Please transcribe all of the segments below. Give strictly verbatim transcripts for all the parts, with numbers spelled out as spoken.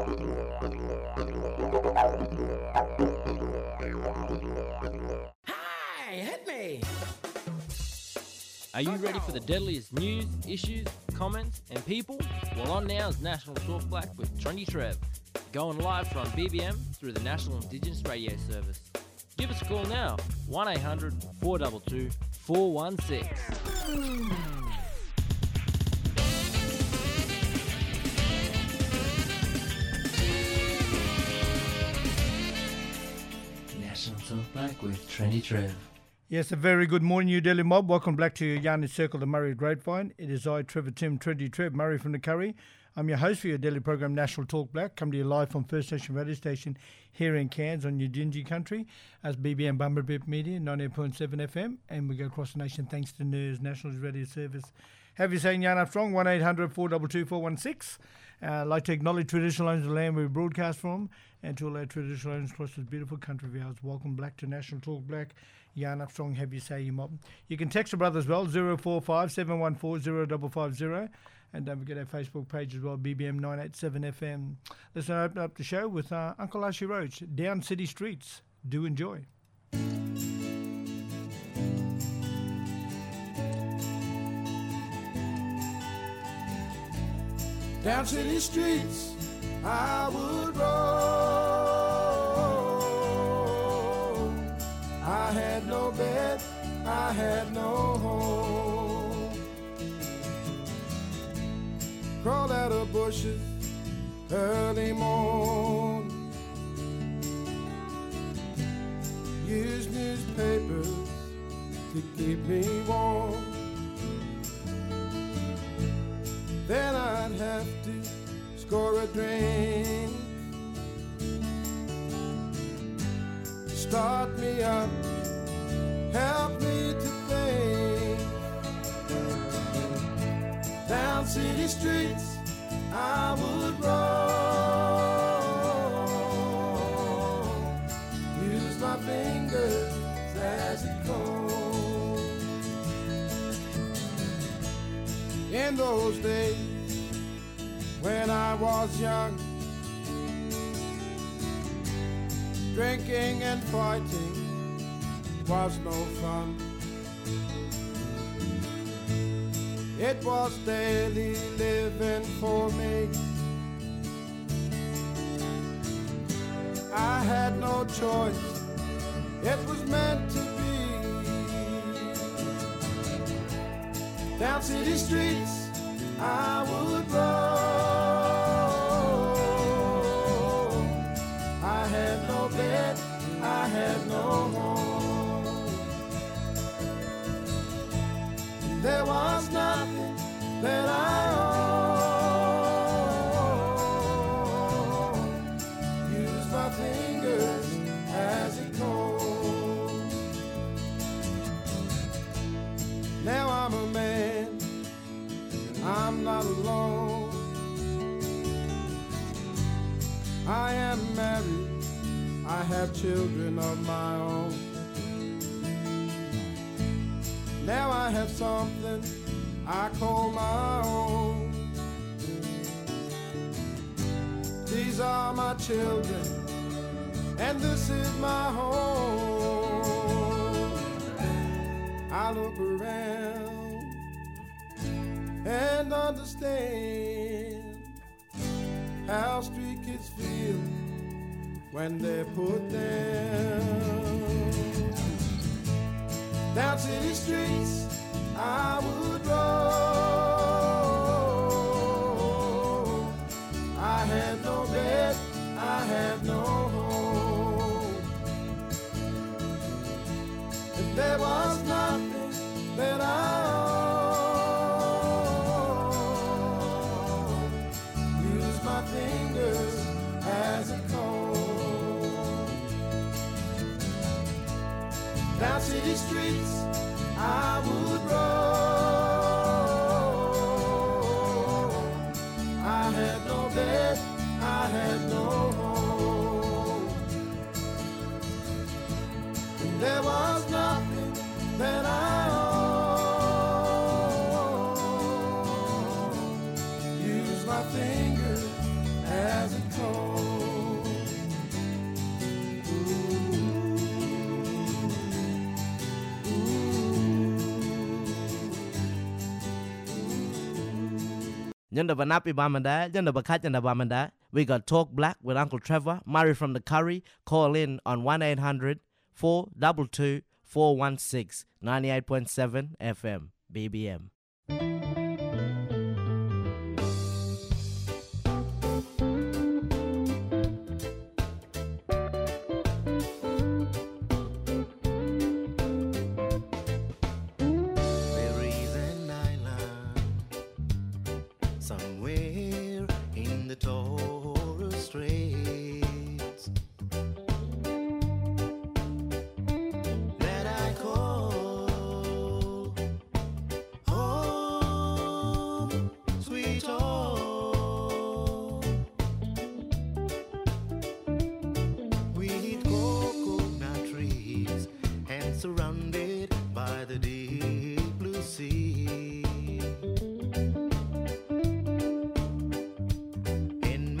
Hey, hit me! Are you ready for the deadliest news, issues, comments, and people? Well, on now is National Talk Black with Trendy Trev, going live from B B M through the National Indigenous Radio Service. Give us a call now, one eight hundred, four two two, four one six. National Talk Black with Trendy Trev. Yes, a very good morning, New Delhi mob. Welcome back to Yarny Circle, the Murray Grapevine. It is I, Trevor Tim, Trendy Trev, Murray from the Curry. I'm your host for your daily program, National Talk Black. Come to you live from First Nation Radio Station here in Cairns on your Dingy country as B B M Bumblebee Media, ninety-eight point seven F M. And we go across the nation thanks to N E R S, National Radio Service. Have you saying Yarn Armstrong, one eight hundred, four two two, four one six. Uh, I'd like to acknowledge traditional owners of the land we broadcast from, and to all our traditional owners across this beautiful country of ours. Welcome back to National Talk Black. Yarn Armstrong, have you say you mob. You can text a brother as well, zero four five, seven one four, zero five five zero. And don't forget our Facebook page as well, B B M nine eight seven F M. Let's now open up the show with uh, Uncle Archie Roach, Down City Streets. Do enjoy. Down city streets I would roll. I had no bed, I had no home. Crawled out of bushes early morn. Used newspapers to keep me warm. Then I'd have to score a drink, start me up, help me to think. Down city streets I would roll, use my fingers as a comb. In those days when I was young, drinking and fighting was no fun. It was daily living for me. I had no choice, it was meant to be. Down city streets I would roll. I had no bed, I had no home. There was nothing that I owned. Use my fingers as a comb. Now I'm a man, I'm not alone. I am married, I have children of my own. Now I have something I call my own. These are my children, and this is my home. I look around and understand how street kids feel when they're put down. Down city streets I would roll. I had no bed, I had no home. And there was nothing that I owned. Use my fingers as a comb. Down city streets I would roll. I had no bed, I had no home. And there was nothing that I owned. Use my fingers as a comb. Yonder Banapi Bamanda, Yonder Bakat and Bamanda. We got Talk Black with Uncle Trevor, Murray from the Curry. Call in on one eight hundred four two two four one six, ninety-eight point seven F M, B B M. Surrounded by the deep blue sea. In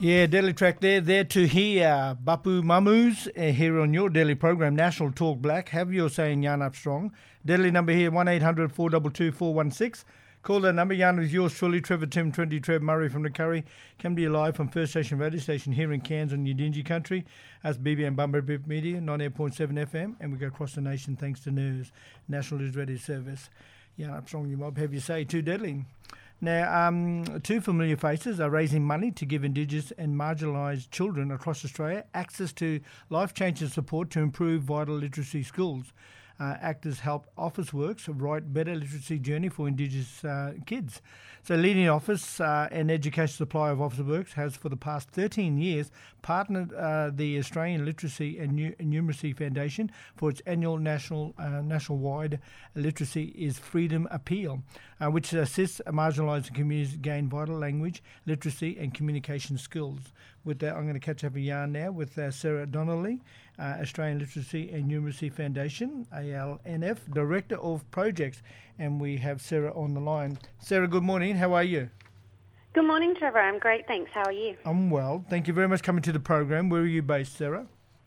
Yeah, Daily Track there. There to hear Bapu Mamus uh, here on your daily program, National Talk Black. Have your say in Yarn Up Strong. Daily number here, one eight hundred four two two four one six. Call that number. Yarn is yours truly, Trevor Tim, twenty Trev Murray from the Curry. Come to you live from First Station Radio Station here in Cairns on Yidinji Country. That's B B M Bumblebee Media, ninety-eight point seven F M. And we go across the nation thanks to N E R S, National News Radio Service. Yarn Up Strong, you mob. Have your say. Too deadly. Now, um, two familiar faces are raising money to give Indigenous and marginalised children across Australia access to life-changing support to improve vital literacy skills. Uh, actors help Officeworks write better literacy journey for Indigenous uh, kids. So leading office uh, and education supplier of Officeworks has for the past thirteen years partnered uh, the Australian Literacy and Nu- Numeracy Foundation for its annual national uh, national-wide Literacy is Freedom Appeal, uh, which assists marginalised communities gain vital language, literacy and communication skills. With that, I'm going to catch up a yarn now with uh, Sarah Donnelly, uh, Australian Literacy and Numeracy Foundation, A L N F, Director of Projects, and we have Sarah on the line. Sarah, good morning. How are you? Good morning, Trevor. I'm great, thanks. How are you? I'm well. Thank you very much for coming to the program. Where are you based, Sarah?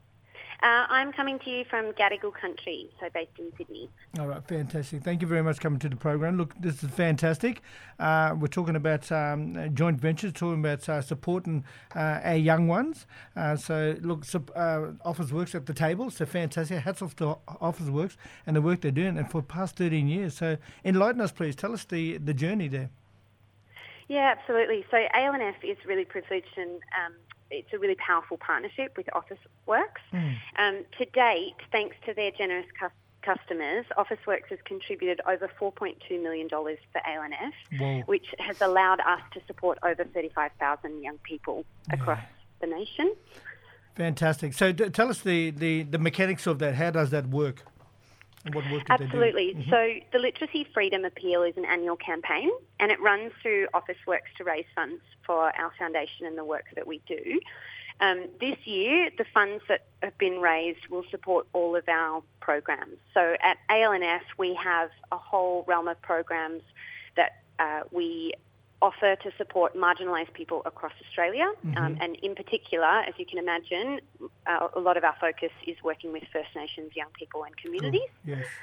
Uh, I'm coming to you from Gadigal Country, so based in Sydney. All right, fantastic. Thank you very much for coming to the program. Look, this is fantastic. Uh, we're talking about um, joint ventures, talking about uh, supporting uh, our young ones. Uh, so, look, sup- uh, Officeworks at the table, so fantastic. Hats off to Officeworks and the work they're doing, and for the past thirteen years. So, enlighten us, please. Tell us the, the journey there. Yeah, absolutely. So, A L N F is really privileged and um, it's a really powerful partnership with Officeworks. Mm. Um, to date, thanks to their generous cu- customers, Officeworks has contributed over four point two million dollars for A L N F, Whoa. which has allowed us to support over thirty-five thousand young people across yeah. the nation. Fantastic. So d- tell us the, the, the mechanics of that. How does that work? What work did Absolutely. They do? Mm-hmm. So the Literacy Freedom Appeal is an annual campaign and it runs through Officeworks to raise funds for our foundation and the work that we do. Um, this year, the funds that have been raised will support all of our programs. So at A L N F, we have a whole realm of programs that uh, we offer to support marginalised people across Australia. Mm-hmm. Um, and in particular, as you can imagine, uh, a lot of our focus is working with First Nations young people and communities. Cool. Yes.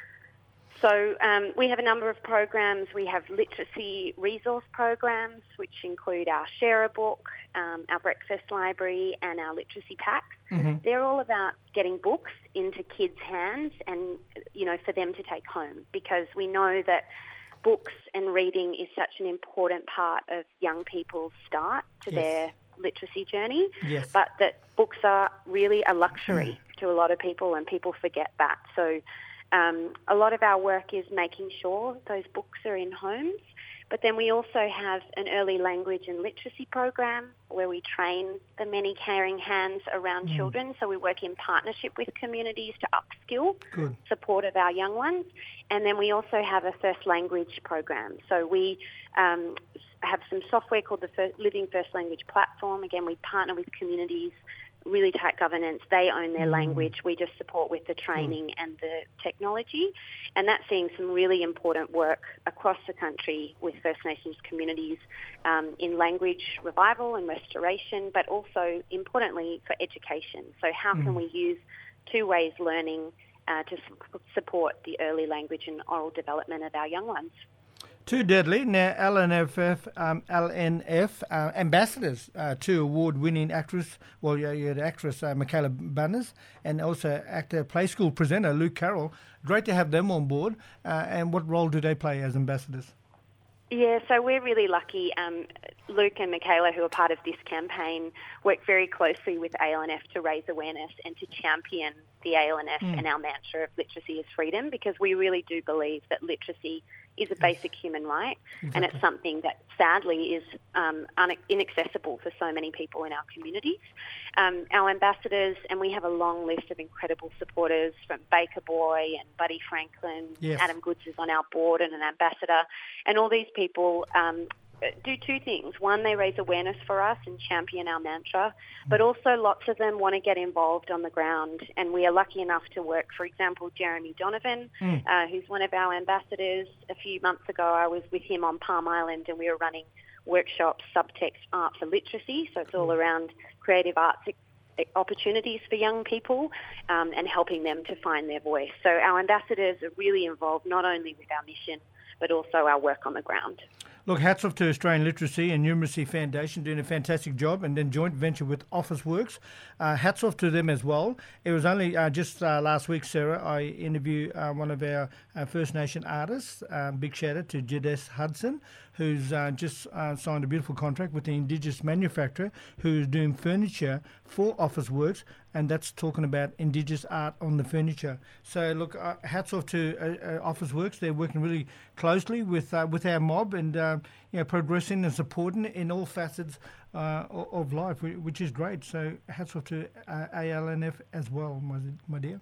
So um, we have a number of programs. We have literacy resource programs, which include our Share a Book, um, our Breakfast Library and our literacy packs. Mm-hmm. They're all about getting books into kids' hands and, you know, for them to take home, because we know that books and reading is such an important part of young people's start to yes. their literacy journey, yes. but that books are really a luxury mm. to a lot of people and people forget that. So um, a lot of our work is making sure those books are in homes, but then we also have an early language and literacy program where we train the many caring hands around mm. children. So we work in partnership with communities to upskill Good. support of our young ones. And then we also have a first language program. So we um, have some software called the First, Living First Language Platform. Again, we partner with communities, really tight governance. They own their mm. language. We just support with the training mm. and the technology. And that's seeing some really important work across the country with First Nations communities um, in language revival and restoration, but also, importantly, for education. So how mm. can we use two ways learning uh, to su- support the early language and oral development of our young ones? Too deadly. Now, L N F, um, L N F uh, ambassadors uh, to award-winning actress, well, you're, you're the actress uh, Michaela Banners, and also actor, play school presenter Luke Carroll. Great to have them on board. Uh, and what role do they play as ambassadors? Yeah, so we're really lucky. Um, Luke and Michaela, who are part of this campaign, work very closely with A L N F to raise awareness and to champion the A L N F mm. and our mantra of literacy is freedom, because we really do believe that literacy is a basic human right, exactly. and it's something that sadly is um, un- inaccessible for so many people in our communities. Um, our ambassadors, and we have a long list of incredible supporters from Baker Boy and Buddy Franklin, yes. Adam Goods is on our board and an ambassador, and all these people um, do two things. One, they raise awareness for us and champion our mantra, but also lots of them want to get involved on the ground. And we are lucky enough to work, for example, Jeremy Donovan, mm. uh, who's one of our ambassadors. A few months ago, I was with him on Palm Island and we were running workshops, subtext art for literacy. So it's all around creative arts opportunities for young people um, and helping them to find their voice. So our ambassadors are really involved not only with our mission, but also our work on the ground. Look, hats off to Australian Literacy and Numeracy Foundation doing a fantastic job, and then joint venture with Officeworks. Uh, hats off to them as well. It was only uh, just uh, last week, Sarah, I interviewed uh, one of our uh, First Nation artists. Um, big shout out to Jadess Hudson, who's uh, just uh, signed a beautiful contract with the Indigenous manufacturer who's doing furniture for Officeworks, and that's talking about Indigenous art on the furniture. So, look, uh, hats off to uh, uh, Officeworks. They're working really closely with uh, with our mob and uh, you know, progressing and supporting in all facets uh, of life, which is great. So, hats off to uh, A L N F as well, my, my dear.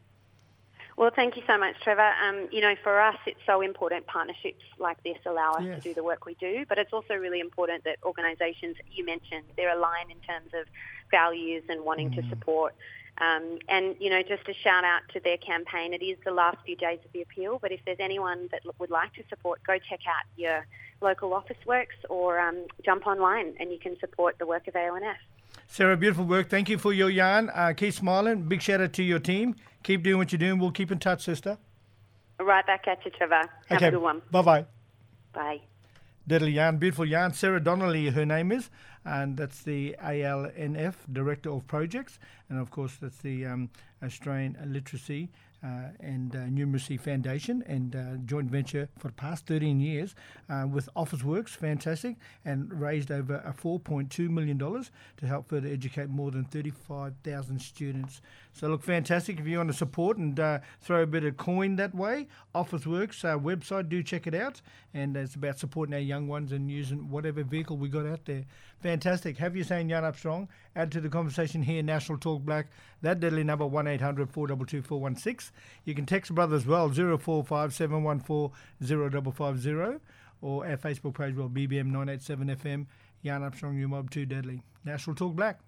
Well, thank you so much, Trevor. Um, you know, for us, it's so important partnerships like this allow us Yes. to do the work we do, but it's also really important that organisations, you mentioned, they're aligned in terms of values and wanting Mm. to support. Um, and, you know, just a shout out to their campaign. It is the last few days of the appeal, but if there's anyone that l- would like to support, go check out your local Officeworks or um, jump online and you can support the work of A L N F. Sarah, beautiful work. Thank you for your yarn. Uh, keep smiling. Big shout out to your team. Keep doing what you're doing. We'll keep in touch, sister. Right back at you, Trevor. Have okay. a good one. Bye-bye. Bye. Deadly yarn, beautiful yarn. Sarah Donnelly, her name is, and that's the A L N F Director of Projects, and of course that's the um, Australian Literacy uh, and uh, Numeracy Foundation, and uh, joint venture for the past thirteen years uh, with Officeworks, fantastic, and raised over uh, four point two million dollars to help further educate more than thirty-five thousand students. So look, fantastic. If you want to support and uh, throw a bit of coin that way, Officeworks uh, website, do check it out. And it's about supporting our young ones and using whatever vehicle we got out there. Fantastic. Have you saying Yarn Up Strong? Add to the conversation here, National Talk Black. That deadly number, one eight hundred four two two four one six. You can text brother as well, zero four five seven one four zero five five zero. Or our Facebook page, well, B B M nine eight seven F M. Yarn Up Strong, your mob too deadly. National Talk Black.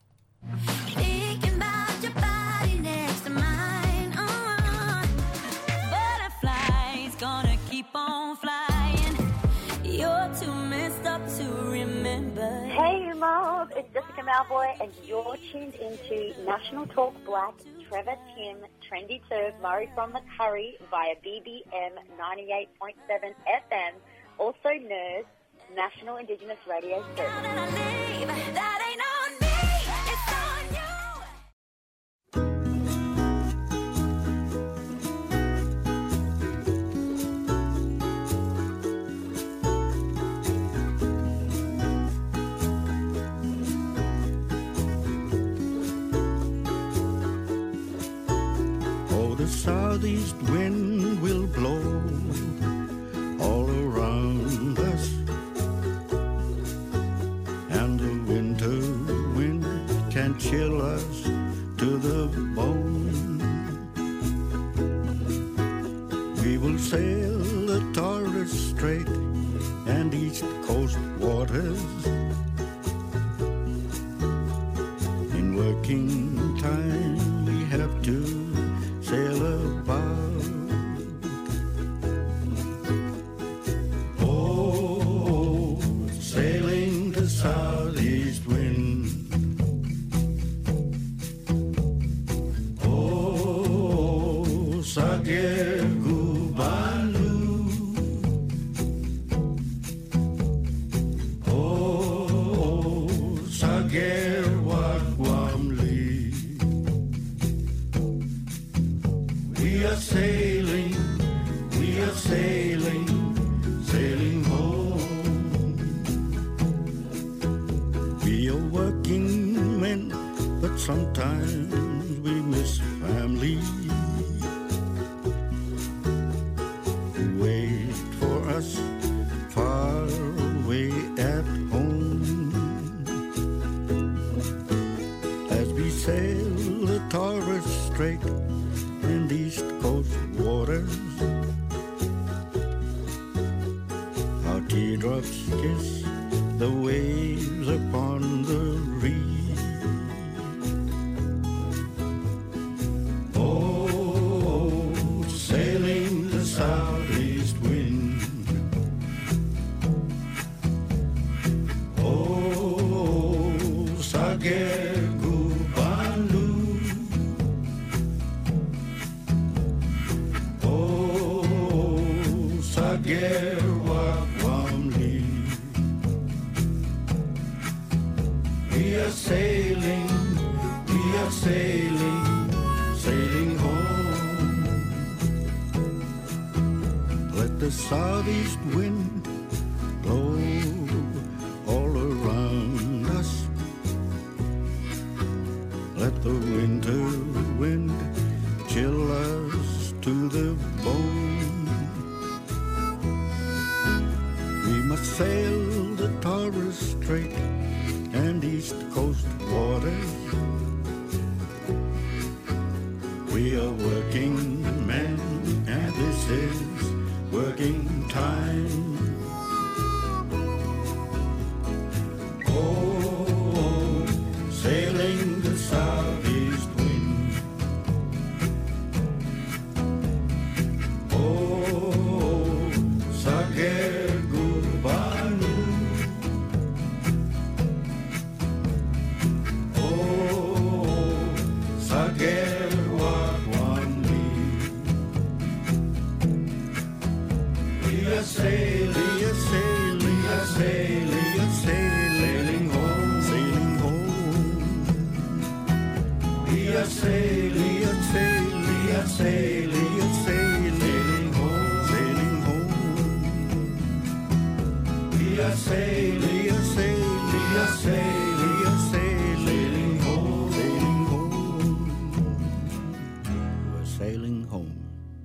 Thinking about your body next to mine. Uh, butterflies gonna keep on flying. You're too messed up to remember. Hey, Mob, it's Jessica Malboy, and you're tuned into National Talk Black, Trevor Tim, Trendy Turv, Murray from the Curry via B B M ninety-eight point seven F M, also N E R S, National Indigenous Radio Service. Now that I leave, that ain't on me, it's on you. Oh, the southeast wind will blow all around us, and the winter wind can chill us to the bone. We will sail the Torres Strait and East Coast waters in working time. We have to sail about. Oh, sailing the southeast wind. Oh, Sager Gubalu. Oh, Sager Wagwamli. We are sailing, we are sailing, sailing home. We are working men, but sometimes we miss family. Who wait for us far away at home. As we sail the Torres Strait and East Coast waters, our teardrops kiss the waves upon the reef. Oh, sailing the southeast wind. Sagerwawamli. We are sailing, we are sailing, sailing home. Let the southeast wind blow all around us. Let the winter wind chill us to the bone. We must sail the Torres Strait and East Coast waters. We are working men, and this is working time. Oh, sailing the southeast wind. Oh, Sagergubanu. Oh, Sagerwawamli. We are sailing, we are sailing, we are sailing, we are sailing home, sailing home. We are sailing, we are sailing, we are sailing, we are sailing home, sailing home. We are sailing, we are sailing, we are sailing, we are sailing home, sailing home. We're sailing home.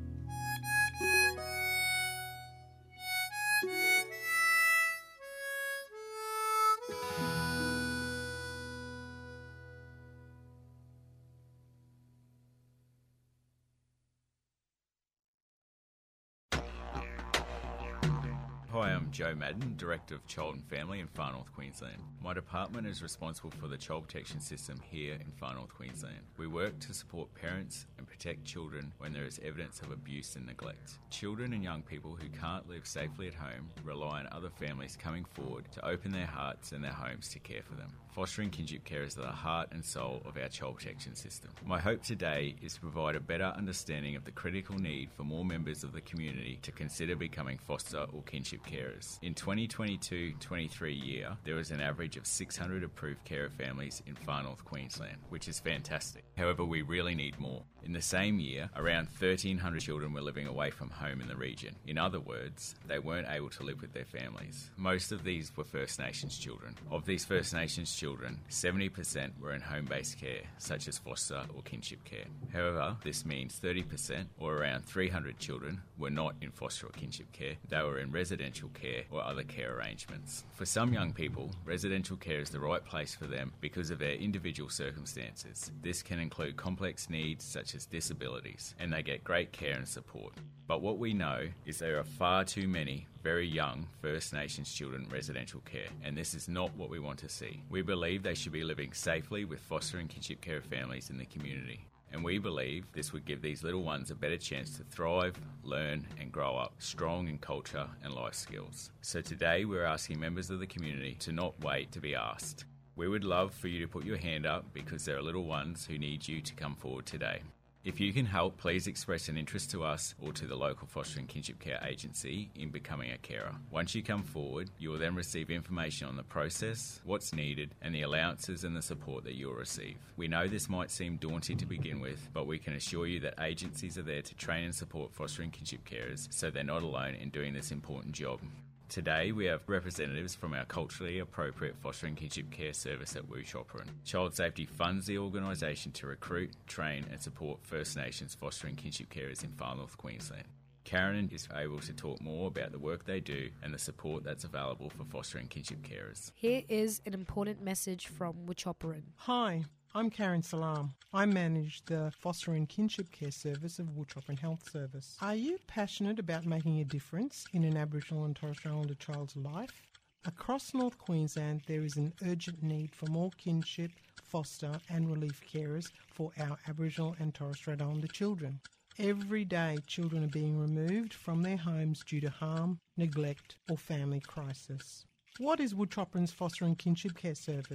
Hi, I'm Joe Madden, Director of Child and Family in Far North Queensland. My department is responsible for the child protection system here in Far North Queensland. We work to support parents and protect children when there is evidence of abuse and neglect. Children and young people who can't live safely at home rely on other families coming forward to open their hearts and their homes to care for them. Fostering kinship carers are the heart and soul of our child protection system. My hope today is to provide a better understanding of the critical need for more members of the community to consider becoming foster or kinship carers. In twenty twenty-two twenty-three year, there was an average of six hundred approved carer families in Far North Queensland, which is fantastic. However, we really need more. In the same year, around thirteen hundred children were living away from home in the region. In other words, they weren't able to live with their families. Most of these were First Nations children. Of these First Nations children, seventy percent were in home-based care, such as foster or kinship care. However, this means thirty percent, or around three hundred children, were not in foster or kinship care. They were in residential care or other care arrangements. For some young people, residential care is the right place for them because of their individual circumstances. This can include complex needs such as disabilities, and they get great care and support. But what we know is there are far too many very young First Nations children in residential care, and this is not what we want to see. We believe they should be living safely with foster and kinship care families in the community. And we believe this would give these little ones a better chance to thrive, learn and grow up strong in culture and life skills. So today we're asking members of the community to not wait to be asked. We would love for you to put your hand up because there are little ones who need you to come forward today. If you can help, please express an interest to us or to the local foster and kinship care agency in becoming a carer. Once you come forward, you will then receive information on the process, what's needed, and the allowances and the support that you'll receive. We know this might seem daunting to begin with, but we can assure you that agencies are there to train and support foster and kinship carers so they're not alone in doing this important job. Today we have representatives from our culturally appropriate foster and kinship care service at Wuchopperen. Child Safety funds the organisation to recruit, train and support First Nations foster and kinship carers in Far North Queensland. Karen is able to talk more about the work they do and the support that's available for foster and kinship carers. Here is an important message from Wuchopperen. Hi, I'm Karen Salam. I manage the Foster and Kinship Care Service of Wuchopperen Health Service. Are you passionate about making a difference in an Aboriginal and Torres Strait Islander child's life? Across North Queensland, there is an urgent need for more kinship, foster and relief carers for our Aboriginal and Torres Strait Islander children. Every day, children are being removed from their homes due to harm, neglect or family crisis. What is Wuchopperen's Foster and Kinship Care Service?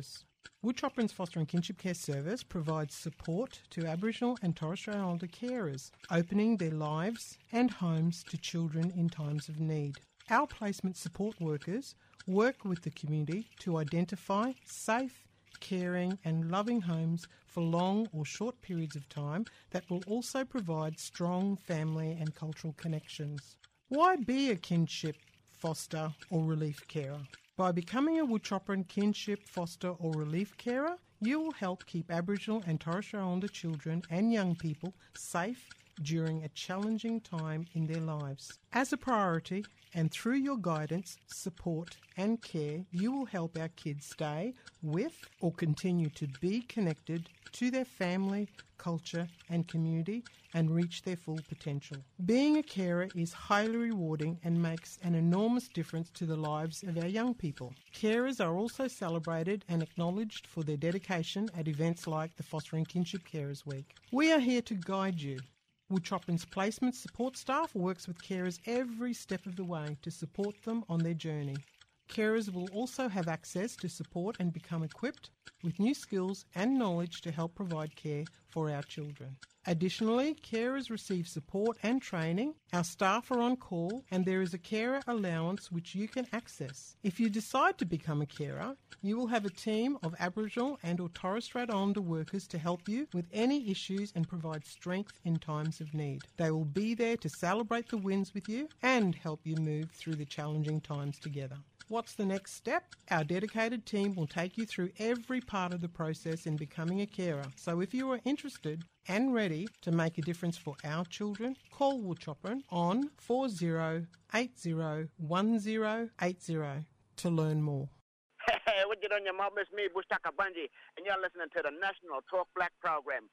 Woodchopper's Foster and Kinship Care Service provides support to Aboriginal and Torres Strait Islander carers, opening their lives and homes to children in times of need. Our placement support workers work with the community to identify safe, caring and loving homes for long or short periods of time that will also provide strong family and cultural connections. Why be a kinship, foster or relief carer? By becoming a Woodchopper and kinship, foster or relief carer, you will help keep Aboriginal and Torres Strait Islander children and young people safe during a challenging time in their lives. As a priority, and through your guidance, support and care, you will help our kids stay with or continue to be connected to their family, culture and community and reach their full potential. Being a carer is highly rewarding and makes an enormous difference to the lives of our young people. Carers are also celebrated and acknowledged for their dedication at events like the Fostering Kinship Carers Week. We are here to guide you. Woodchopper's placement support staff works with carers every step of the way to support them on their journey. Carers will also have access to support and become equipped with new skills and knowledge to help provide care for our children. Additionally, carers receive support and training, our staff are on call, and there is a carer allowance which you can access. If you decide to become a carer, you will have a team of Aboriginal and or Torres Strait Islander workers to help you with any issues and provide strength in times of need. They will be there to celebrate the wins with you and help you move through the challenging times together. What's the next step? Our dedicated team will take you through every part of the process in becoming a carer. So if you are interested and ready to make a difference for our children, call Woodchopper on four zero eight zero one zero eight zero to learn more. Hey, what you doing, your mom? It's me, Bushtaka Bunji, and you're listening to the National Talk Black program.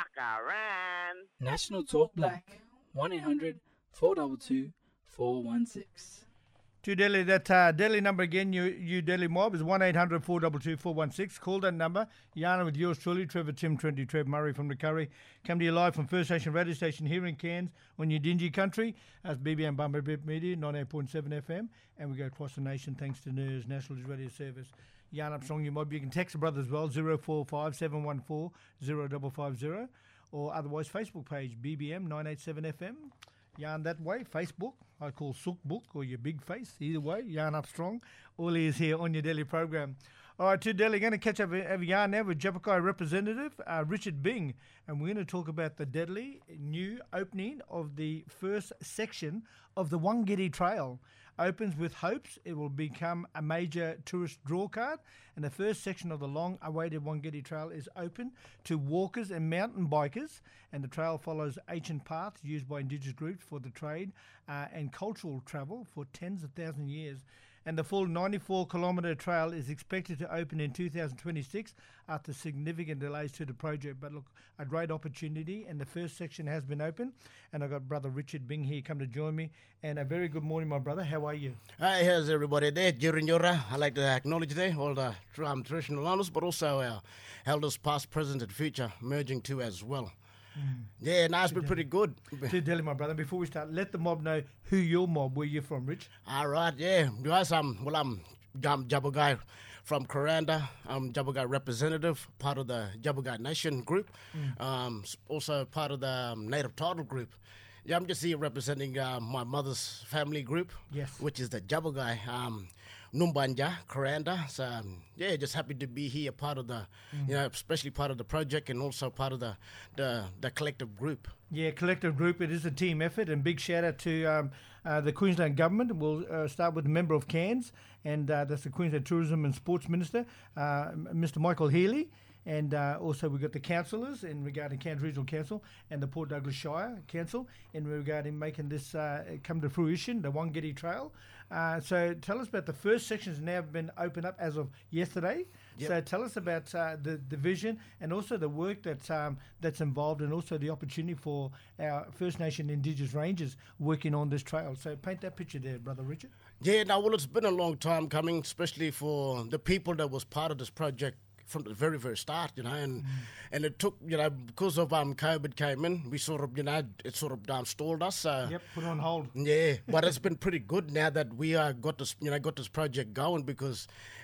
Makaran. National Talk Black. one eight hundred four two two four one six. To Delhi, that uh, Delhi number again, you, you Delhi mob, is one eight hundred four two two four one six. Call that number. Yana with yours truly, Trevor Tim twenty, Trev Murray from the Curry. Come to you live from First Nation Radio Station here in Cairns on your dingy country. That's B B M Bumper Bip Media, ninety-eight point seven F M. And we go across the nation thanks to N E R S, National Radio Service. Yana Strong, your mob. You can text the brother as well, zero four five seven one four zero five five zero. Or otherwise, Facebook page, B B M nine eight seven F M. Yarn that way, Facebook, I call Sook Book or your big face, either way, Yarn Up Strong. All is here on your daily program. All right, to Delhi, going to catch up with Yarn now with Japakai representative uh, Richard Bing, and we're going to talk about the deadly new opening of the first section of the Wangiri Trail. Opens with hopes it will become a major tourist draw card, and the first section of the long-awaited Wangiri Trail is open to walkers and mountain bikers, and the trail follows ancient paths used by Indigenous groups for the trade uh, and cultural travel for tens of thousands of years. And the full ninety-four kilometre trail is expected to open in two thousand twenty-six after significant delays to the project. But look, a great opportunity, and the first section has been open. And I've got brother Richard Bing here come to join me. And a very good morning, my brother. How are you? Hi, how's everybody there? During your, uh, I'd like to acknowledge there all the um, traditional owners, but also our elders past, present and future merging too as well. Mm. Yeah, no, it's been pretty good. To Delhi, my brother, before we start, let the mob know who your mob, where you're from, Rich. All right, yeah. Guys, um, well, I'm, I'm Jabugai from Kuranda. I'm Jabugai representative, part of the Jabugai Nation group, mm. um, also part of the um, Native Title group. Yeah, I'm just here representing uh, my mother's family group, yes, which is the Jabugai um, Numbanja, Kuranda. So, um, yeah, just happy to be here, part of the, mm. you know, especially part of the project and also part of the, the, the collective group. Yeah, collective group. It is a team effort, and big shout out to um, uh, the Queensland government. We'll uh, start with a member of Cairns, and uh, that's the Queensland Tourism and Sports Minister, uh, Mister Michael Healy. And uh, also we've got the councillors in regarding Cairns Regional Council and the Port Douglas Shire Council in regarding making this uh, come to fruition, the Wangiri Trail. Uh, so tell us about the first section has now been opened up as of yesterday. Yep. So tell us about uh, the, the vision and also the work that's, um, that's involved, and also the opportunity for our First Nation Indigenous Rangers working on this trail. So paint that picture there, Brother Richard. Yeah, now, well, it's been a long time coming, especially for the people that was part of this project from the very, very start, you know, and mm. and it took, you know, because of um COVID came in, we sort of, you know, it sort of um, stalled us. Uh, yep, put on hold. Yeah, but it's been pretty good now that we uh, got this, you know, got this project going, because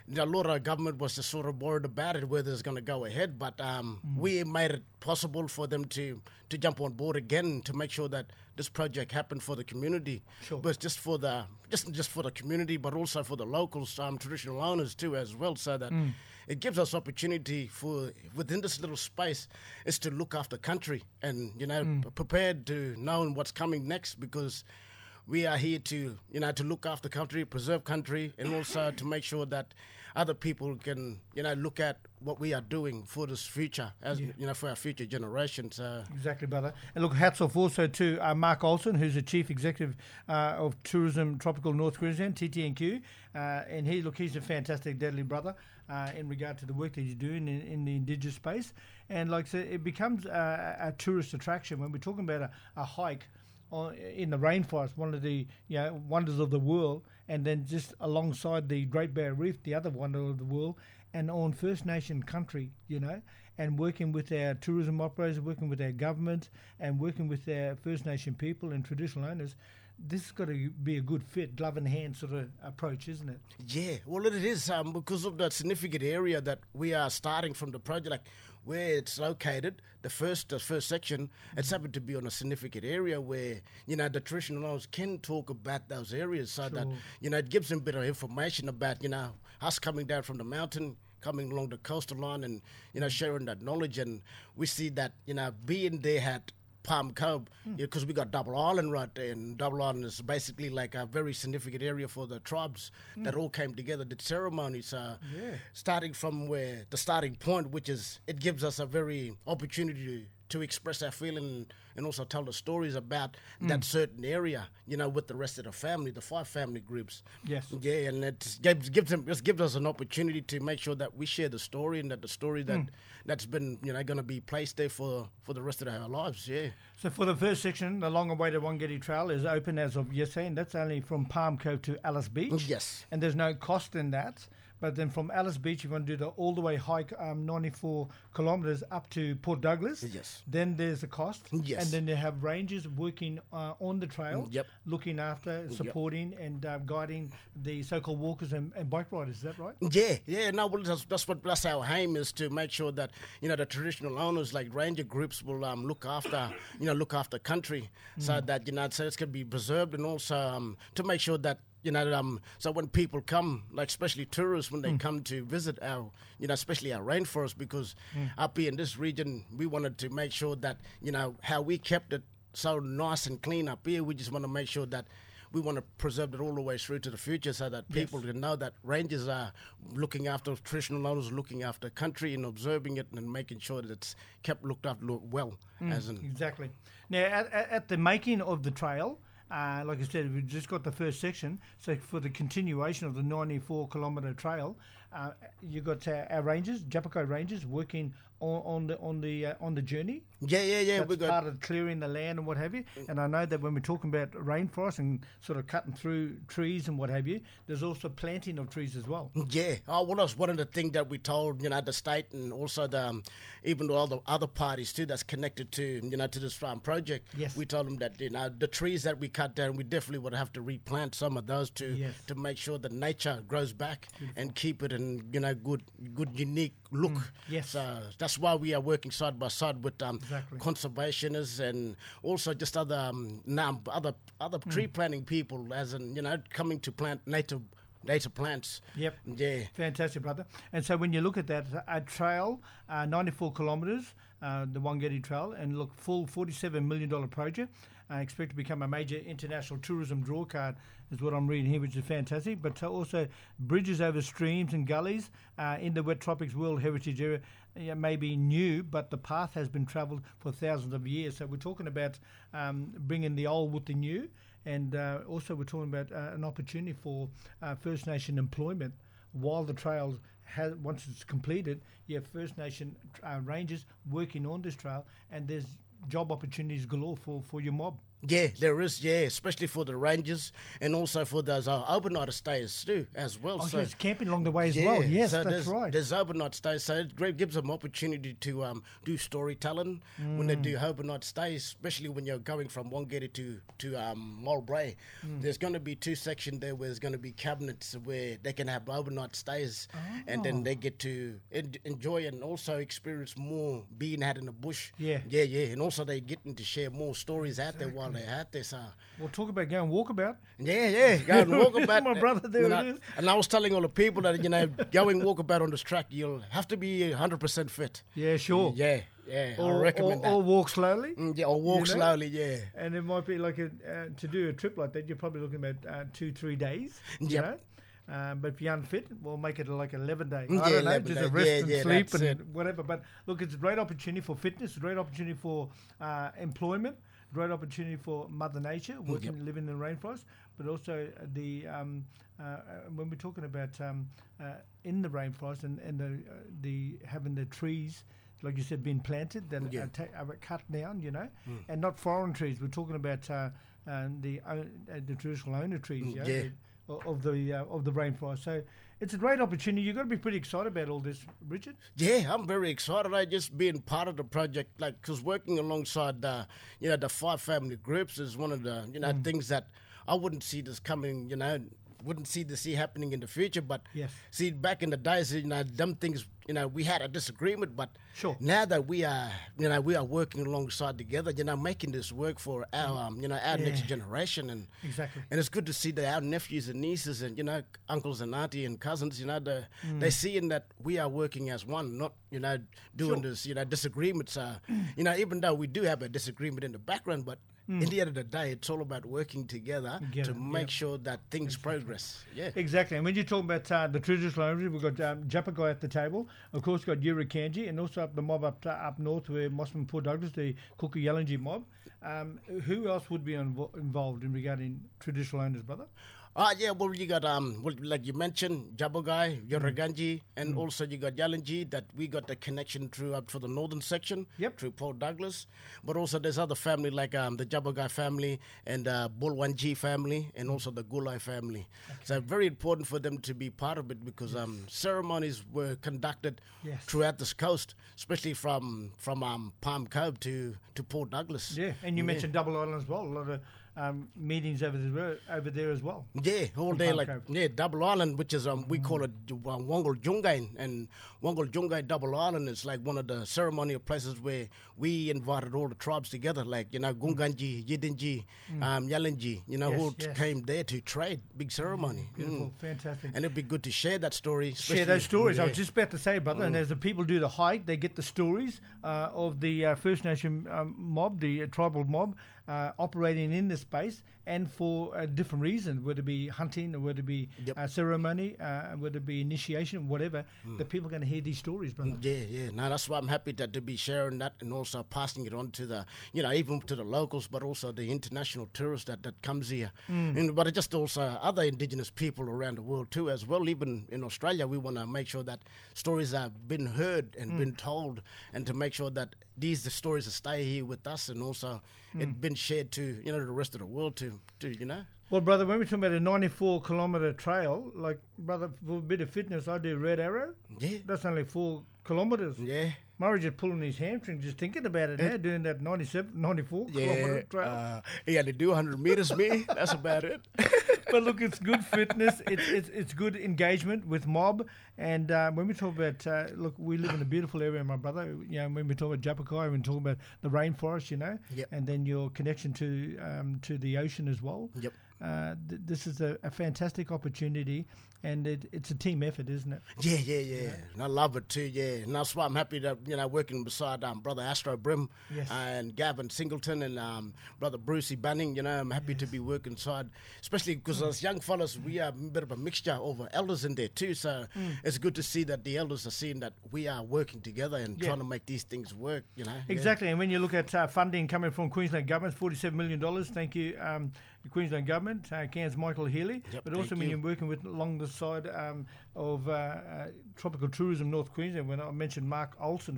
a lot of government was just sort of worried about it, whether it's going to go ahead. But um, Mm. we made it possible for them to, to jump on board again to make sure that this project happened for the community. Sure. But just for the just just for the community, but also for the locals, um, traditional owners too, as well, so that Mm. it gives us opportunity for within this little space is to look after country and you know Mm. p- prepared to know what's coming next, because we are here to you know to look after country, preserve country, and also to make sure that other people can you know look at what we are doing for this future, as Yeah. you know for our future generations. Uh, Exactly, brother. And look, hats off also to uh, Mark Olson, who's the Chief Executive uh, of Tourism Tropical North Queensland, T T N Q. Uh, and he, look, he's a fantastic, deadly brother uh, in regard to the work that he's doing in, in the Indigenous space. And like I said, it becomes uh, a tourist attraction. When we're talking about a, a hike on, in the rainforest, one of the you know, wonders of the world, and then just alongside the Great Barrier Reef, the other wonder of the world, and on First Nation country, you know, and working with our tourism operators, working with our government, and working with our First Nation people and traditional owners, this has got to be a good fit, glove in hand sort of approach, isn't it? Yeah, well, it is um, because of the significant area that we are starting from the project, like where it's located. The first, the first section, it's happened to be on a significant area where you know the traditional owners can talk about those areas, so that Sure. you know it gives them a bit of information about you know us coming down from the mountain, coming along the coastal line, and you know sharing that knowledge. And we see that you know being there at Palm Cove, because we got Double Island right there, and Double Island is basically like a very significant area for the tribes Mm. that all came together, did ceremonies. Uh, Yeah. starting from where the starting point, which is it gives us a very opportunity to, to express our feeling and also tell the stories about that Mm. certain area, you know, with the rest of the family, the five family groups. Yes. Yeah, and it gives gives them just gives us an opportunity to make sure that we share the story, and that the story that Mm. that's been you know going to be placed there for for the rest of our lives. Yeah. So for the first section, the long-awaited Wangari Trail is open as of yesterday, and that's only from Palm Cove to Alice Beach. Yes. And there's no cost in that. But then from Alice Beach, you want to do the all the way hike, um, ninety-four kilometres up to Port Douglas. Yes. Then there's a cost. Yes. And then they have rangers working uh, on the trail, Yep. looking after, Yep. supporting, and uh, guiding the so-called walkers and, and bike riders. Is that right? Yeah, yeah. No, well, that's, that's what that's our aim is to make sure that you know the traditional owners like ranger groups will um, look after you know look after country, so Mm. that you know so it's going to be preserved, and also um, to make sure that you know um, so when people come, like especially tourists when they Mm. come to visit our you know especially our rainforest, because Mm. up here in this region we wanted to make sure that you know how we kept it so nice and clean up here. We just want to make sure that we want to preserve it all the way through to the future, so that Yes. people can know that rangers are looking after traditional owners, looking after country, and observing it and making sure that it's kept looked after look well. Mm, As in, exactly. Now, at, at, at the making of the trail, uh, like I said, we've just got the first section. So for the continuation of the ninety-four kilometre trail, uh, you got uh, our rangers, Japakai Rangers, working on, on the on the uh, on the journey. yeah, yeah, yeah. That's We got part of clearing the land and what have you. And I know that when we're talking about rainforest and sort of cutting through trees and what have you, there's also planting of trees as well. Yeah. Oh, well, that's one of the things that we told, you know, the state and also the, um, even to all the other parties too that's connected to, you know, to this farm project. Yes. We told them that, you know, the trees that we cut down, we definitely would have to replant some of those to Yes. to make sure that nature grows back and keep it in, you know, good, good, unique look. Mm, yes. So that's why we are working side by side with um, Exactly. conservationists and also just other um, now other other Mm. tree planting people, as in, you know, coming to plant native native plants. Yep. Yeah. Fantastic, brother. And so when you look at that, a trail, uh, ninety-four kilometres, uh, the Wangari Trail, and look, full forty-seven million dollars project, uh, expect to become a major international tourism draw card, is what I'm reading here, which is fantastic. But uh, also bridges over streams and gullies uh, in the Wet Tropics World Heritage Area uh, may be new, but the path has been travelled for thousands of years. So we're talking about um, bringing the old with the new. And uh, also we're talking about uh, an opportunity for uh, First Nation employment while the trail has, once it's completed, you have First Nation uh, rangers working on this trail, and there's job opportunities galore for, for your mob. Yeah, there is, yeah, especially for the rangers and also for those uh, overnight stays too, as well. Oh, so yes, camping along the way as yeah, well. Yes, so that's there's, right. There's overnight stays, so it great- gives them opportunity to um, do storytelling when they Mm. do overnight stays, especially when you're going from Wangere to to um, Mulbrae. Mm. There's going to be two sections there where there's going to be cabinets where they can have overnight stays, and then Oh. they get to en- enjoy and also experience more being out in the bush. Yeah. yeah, yeah, and also they getting to share more stories out there while they're out there. So. We'll talk about going walkabout. Yeah, yeah, go and walk about. My brother, there and it I, is. And I was telling all the people that, you know, going walkabout on this track, you'll have to be one hundred percent fit. Yeah, sure. Yeah, yeah, I Or, recommend or, that. or walk slowly. Mm, yeah, or walk you know? slowly, yeah. And it might be like a, uh, to do a trip like that, you're probably looking at uh, two, three days. You Yep. know? Um, but if you're unfit, we'll make it like eleven days. Mm, I yeah, don't know, eleven just a days. rest Yeah, and yeah, sleep that's and it. whatever. But look, it's a great opportunity for fitness, a great opportunity for uh, employment, great opportunity for Mother Nature, working, yep. living in the rainforest, but also the um, uh, uh, when we're talking about um, uh, in the rainforest and, and the, uh, the having the trees, like you said, being planted that Yeah. are, ta- are cut down, you know, Mm. and not foreign trees. We're talking about uh, um, the own, uh, the traditional owner trees, Mm, you know, yeah. the- o- of the uh, of the rainforest. So it's a great opportunity. You've got to be pretty excited about all this, Richard. Yeah, I'm very excited. I just being part of the project, like, because working alongside the, you know, the five family groups is one of the, you know, Mm. things that I wouldn't see this coming, you know, wouldn't see this see happening in the future. But Yes. see, back in the days, you know, them things, you know, we had a disagreement, but Sure. now that we are, you know, we are working alongside together, you know, making this work for our, um, you know, our next Yeah. generation, and Exactly. and it's good to see that our nephews and nieces and, you know, uncles and auntie and cousins, you know, the, Mm. they're seeing that we are working as one, not, you know, doing Sure. this, you know, disagreements. Uh, you know, even though we do have a disagreement in the background, but Mm. in the end of the day, it's all about working together Together, to make yep. sure that things progress. Yeah. Exactly. And when you talk about uh, the traditional owners, we've got um, Japagai at the table. Of course, we've got Yurakanji, and also up the mob up uh, up north where Mossman Port Douglas, the Kuku Yalanji mob. Um, who else would be invo- involved in regarding traditional owners, brother? Ah, yeah, well, you got, um, well, like you mentioned, Jabogai, Yoraganji, and also you got Yalanji, that we got the connection through up for the northern section, yep. through Port Douglas. But also there's other family like um, the Jabogai family and uh, Bulwanji family and also the Gulai family. So very important for them to be part of it because um, ceremonies were conducted Yes. throughout this coast, especially from from um, Palm Cove to, to Port Douglas. Yeah, and you mentioned Double Island as well. A lot of um, meetings over there, over there as well. Yeah, all From day Palm like Cove. yeah, Double Island, which is um we call it uh, Wongol Jungai, and Wongol Jungai Double Island is like one of the ceremonial places where we invited all the tribes together, like you know Gunganji, Yidinji, Mm. um, Yalanji, you know Yes, who yes. came there to trade, big ceremony. Beautiful, Mm. fantastic. And it'd be good to share that story. Share those especially- stories. I yeah. was just about to say, brother, and Mm. as the people do the hike, they get the stories uh, of the uh, First Nation um, mob, the uh, tribal mob, uh, operating in this space and for a different reason, whether it be hunting or whether it be Yep. uh, ceremony, uh, whether it be initiation, whatever, Mm. the people are going to hear these stories, brother. Yeah, yeah. Now that's why I'm happy that to be sharing that and also passing it on to the, you know, even to the locals, but also the international tourists that, that comes here. Mm. And, but just also other indigenous people around the world too, as well. Even in Australia, we want to make sure that stories have been heard and Mm. been told, and to make sure that these the stories that stay here with us, and also Mm. it been shared to you know the rest of the world too, too you know. Well, brother, when we're talking about a ninety-four kilometre trail, like, brother, for a bit of fitness, I do Red Arrow. Yeah. That's only four kilometres. Yeah. Murray just pulling his hamstring, just thinking about it Yeah. now, doing that ninety-seven, ninety-four Yeah, kilometre trail. uh, he had to do one hundred meters, me. That's about it. But look, it's good fitness. It's it's it's good engagement with mob. And uh, when we talk about, uh, look, we live in a beautiful area, my brother. You know, when we talk about Japakai, we talk about the rainforest, you know, Yep. and then your connection to um, to the ocean as well. Yep. Uh, th- this is a, a fantastic opportunity, and it, it's a team effort, isn't it? Yeah, yeah, yeah. And I love it too, yeah. And that's why I'm happy that, you know, working beside um, Brother Astro Brim Yes. uh, and Gavin Singleton and um, Brother Brucey Bunning, you know, I'm happy to be working side, especially because as young fellas, we are a bit of a mixture of elders in there too. So Mm. it's good to see that the elders are seeing that we are working together and Yeah. trying to make these things work, you know. Yeah. Exactly, and when you look at uh, funding coming from Queensland Government, forty-seven million dollars, thank you, um, the Queensland Government, uh, Cairns Michael Healy, Yep, but also thank when you. you're working with along the side um, of uh, uh, Tropical Tourism North Queensland, when I mentioned Mark Olsen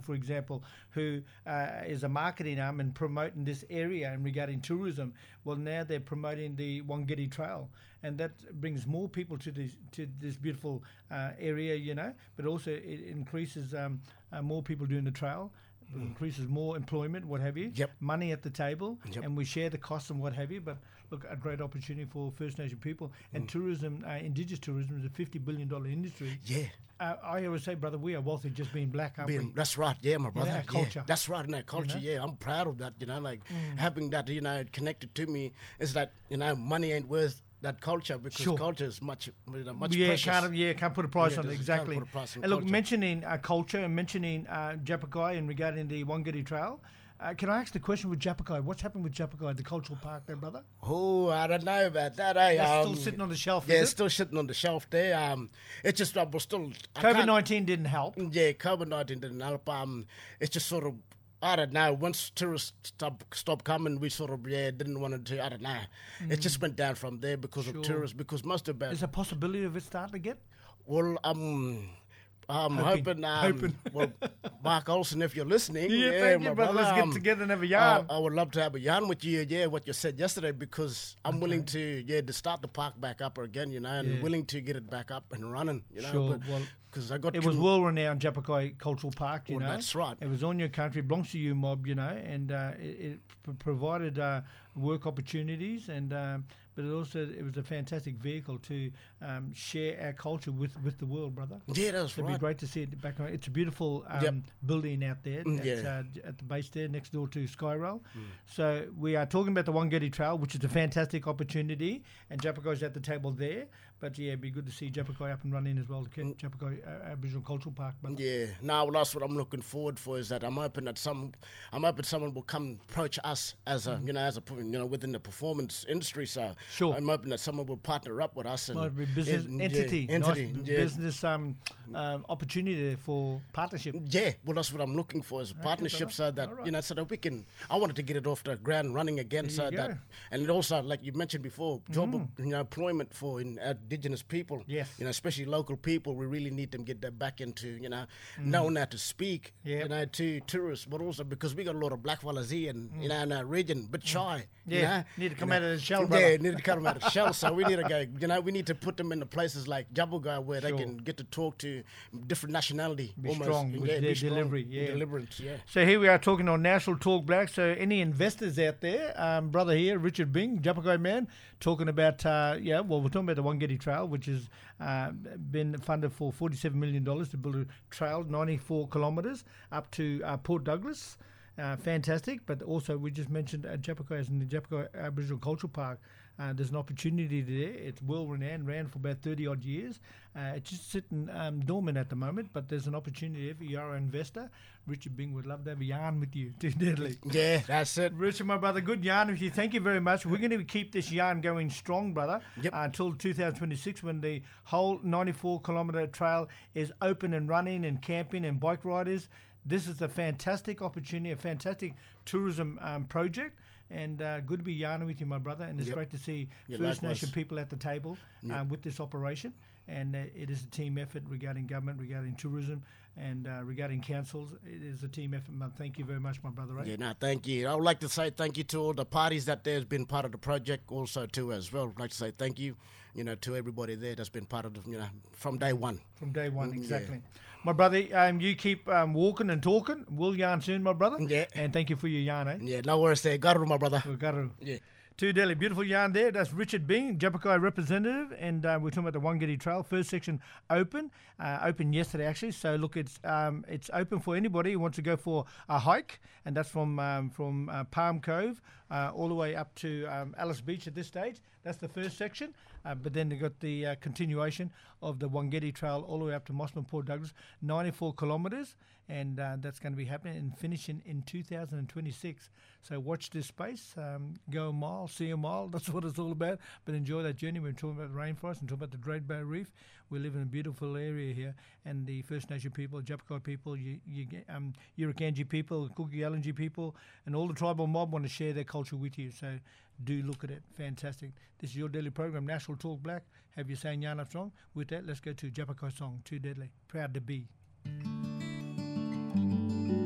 for example, who uh, is a marketing arm and promoting this area and regarding tourism. Well, now they're promoting the Wangari Trail, and that brings more people to this to this beautiful uh, area, you know. But also it increases um, uh, more people doing the trail. Mm. Increases more employment, what have you. Yep. Money at the table, yep. and we share the costs and what have you. But look, a great opportunity for First Nation people. And mm. tourism, uh, Indigenous tourism, is a fifty billion dollars industry. Yeah. Uh, I always say, brother, we are wealthy just being black, aren't being, we? That's right, yeah, my brother. Yeah, our culture. Yeah, that's right, in that culture, you know? Yeah. I'm proud of that, you know, like mm. having that, you know, connected to me is that, you know, money ain't worth that culture because sure. culture is much, you know, much yeah, precious. Can't, yeah, can't put a price yeah, on it, exactly. Can't put a price on and look, culture. mentioning uh, culture and mentioning uh, Japakai and regarding the Wangari Trail, Uh, can I ask the question with Japakai? What's happened with Japakai, the cultural park there, brother? Oh, I don't know about that. Eh? That's um, still sitting on the shelf, Yeah, is it's it? still sitting on the shelf there. Um, it's just, I was still... COVID nineteen didn't help. Yeah, COVID nineteen didn't help. Um, it's just sort of, I don't know, once tourists stop, stopped coming, we sort of, yeah, didn't want to, I don't know. Mm. It just went down from there because sure. of tourists, because most of it... Is there a possibility of it starting again? Well, um... I'm hoping, hoping, um, hoping. well, Mark Olsen, if you're listening, yeah, yeah, thank my you, brother. brother, Let's um, get together and have a yarn. I, I would love to have a yarn with you, yeah, what you said yesterday, because I'm okay. willing to, yeah, to start the park back up again, you know, and yeah. willing to get it back up and running, you know. Sure, but, well, because I got it to, was world-renowned Japakai Cultural Park, you well, know. that's right. It was on your country, belongs to you, mob, you know, and uh, it, it p- provided uh, work opportunities, and um, but it also it was a fantastic vehicle to um, share our culture with, with the world, brother. Yeah, that's It'd right. be great to see it back. It's a beautiful um, yep. building out there Mm, that's, yeah. uh, at the base there, next door to Skyrail. Mm. So we are talking about the Wangari Trail, which is a fantastic opportunity, and Japakai's at the table there. But yeah, it'd be good to see Japakai up and running as well, the mm. Japakai uh, Aboriginal Cultural Park. Brother. Yeah, now well, that's what I'm looking forward for, is that I'm hoping that some, I'm hoping someone will come approach us as a, mm. you know, as a, you know, within the performance industry. So sure. I'm hoping that someone will partner up with us and might be business and, entity, yeah, entity, nice yeah. business um, um, opportunity for partnership. Yeah, well, that's what I'm looking for, is a Okay, partnership, brother. so that Right. you know, so that we can. I wanted to get it off the ground running again, There so you that, go. and it also, like you mentioned before, job, Mm. you know, employment for in, Indigenous people. Yes. You know, especially local people. We really need them to get that back into, you know, Mm. knowing how to speak, Yep. you know, to tourists, but also because we got a lot of black fellas here, and Mm. you know, in our region, but shy. Yeah, you know? need to come You out know? of the shell, Yeah, brother. need to come out of the shell. So we need to go. You know, we need to put them in the places like Jabugai, where Sure. they can get to talk to different nationality. Be almost. strong with yeah, their be strong. delivery, yeah. Deliverance, yeah. So here we are talking on National Talk Black. So any investors out there, um, brother here, Richard Bing, Japakai man, talking about, uh, yeah, well, we're talking about the Wangari Trail, which has uh, been funded for forty-seven million dollars to build a trail, ninety-four kilometres, up to uh, Port Douglas. Uh, fantastic, but also we just mentioned uh, Japakai as in the Japakai Aboriginal Cultural Park. Uh, there's an opportunity there. It's well renowned, ran for about thirty odd years. Uh, it's just sitting um, dormant at the moment, but there's an opportunity if you are an investor. Richard Bing would love to have a yarn with you, too deadly. Yeah, that's it. Richard, my brother, good yarn with you. Thank you very much. We're going to keep this yarn going strong, brother, yep. uh, until two thousand twenty-six, when the whole ninety-four kilometre trail is open and running, and camping and bike riders. This is a fantastic opportunity, a fantastic tourism um, project, and uh, good to be yarning with you, my brother. And it's Yep. great to see Yeah, First likewise. Nation people at the table Yep. uh, with this operation. And uh, it is a team effort regarding government, regarding tourism, and uh, regarding councils. It is a team effort. Man. Thank you very much, my brother. Right? Yeah, no, thank you. I would like to say thank you to all the parties that there's been part of the project, also too as well. I'd like to say thank you, you know, to everybody there that's been part of the, you know, from day one. From day one, Mm, exactly. yeah. My brother, um, you keep um, walking and talking. We'll yarn soon, my brother. Yeah. And thank you for your yarn, eh? Yeah, no worries there. Garu, my brother. Garu. Yeah. Too Delhi, beautiful yarn there. That's Richard Bing, Japakai representative, and uh, we're talking about the Wangari Trail. First section open, uh, open yesterday actually. So look, it's um, it's open for anybody who wants to go for a hike, and that's from um, from uh, Palm Cove uh, all the way up to um, Alice Beach at this stage. That's the first section, uh, but then they got the uh, continuation of the Wangari Trail all the way up to Mossman Port Douglas, ninety-four kilometres, and uh, that's going to be happening and finishing in two thousand twenty-six. So watch this space, um, go a mile, see a mile. That's what it's all about. But enjoy that journey. We're talking about the rainforest and talking about the Great Barrier Reef. We live in a beautiful area here, and the First Nation people, Japakai people, you, you, um, Yurakanji people, Kuki-Yalanji people, and all the tribal mob want to share their culture with you. So do look at it. Fantastic. This is your daily program, National Talk Black. Have you saying Yana Strong? With that, let's go to Japakai song, Too Deadly. Proud to be.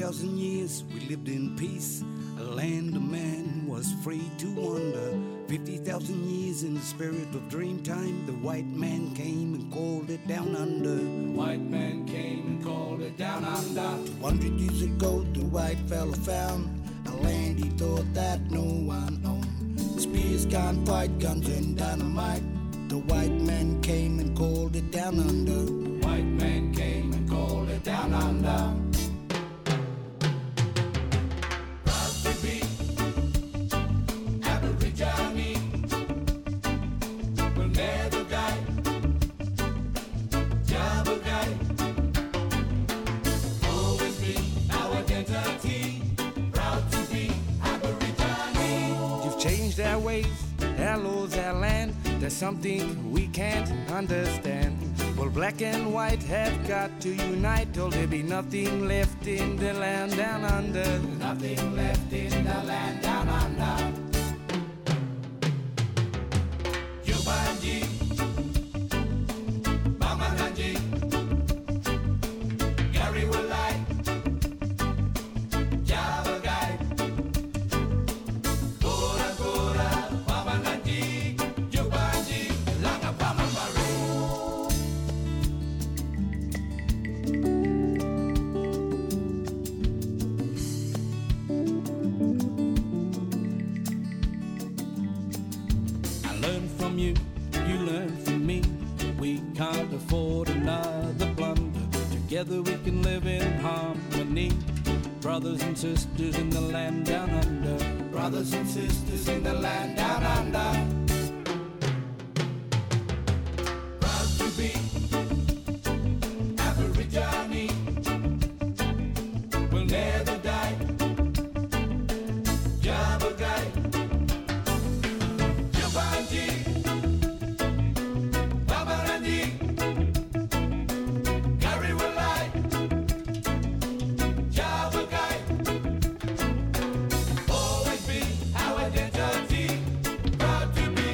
thousand years we lived in peace, a land of man was free to wander. fifty thousand years in the spirit of dreamtime, the white man came and called it down under. White man came and called it down under. two hundred years ago the white fella found a land he thought that no one owned. Spears, gunfight, guns and dynamite, the white man came and called it down under. White man came and called it down under. Proud to be Aborigine, will never die. Jabberguy, always be our identity. Proud to be Aborigine. You've changed our ways, our laws, our land. There's something we can't understand. Well, black and white have got to unite, or there be nothing left in the land down under. Nothing left in the land down under. Yubanji, Bamananji, Gary Willai, Jabberguy, Gora Gora, Bamananji, Yubanji, Langa Pamambari. You, you learn from me. We can't afford another blunder. Together we can live in harmony. Brothers and sisters in the land down under. Brothers and sisters in the land down under. Proud to be Aborigine, will never die. Jabberguy, Yubanji, Gary Willai, Jabberguy, always be our identity. Proud to be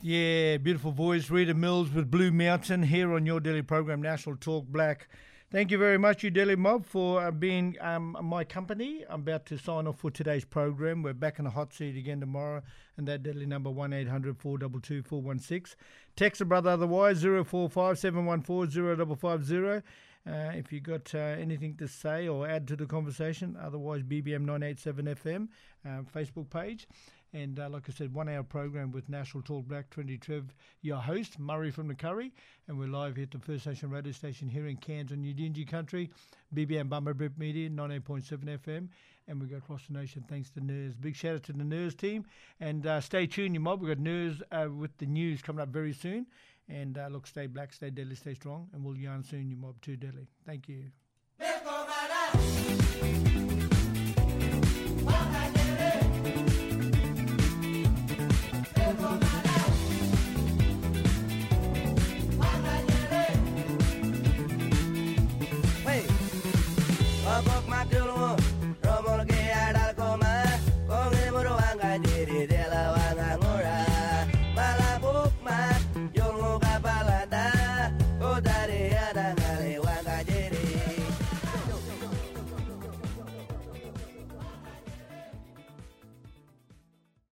Yeah, beautiful voice. Rita Mills with Blue Mountain here on your daily program, National Talk Black. Thank you very much, you Daily Mob, for uh, being um, my company. I'm about to sign off for today's program. We're back in the hot seat again tomorrow, and that deadly number one eight hundred four two two four one six. Text a brother otherwise zero four five seven one four zero five five zero. Uh, if you got uh, anything to say or add to the conversation, otherwise B B M nine eighty-seven F M uh, Facebook page. And uh, like I said, one hour program with National Talk Black, Trinity Trev, your host, Murray from the Curry. And we're live here at the First Nation radio station here in Cairns on Udingi country, B B M Bummer Brip Media, ninety-eight point seven F M. And we go across the nation thanks to N E R S. Big shout out to the N E R S team. And uh, stay tuned, you mob. We've got N E R S uh, with the news coming up very soon. And uh, look, stay black, stay deadly, stay strong. And we'll yarn soon, you mob, too deadly. Thank you.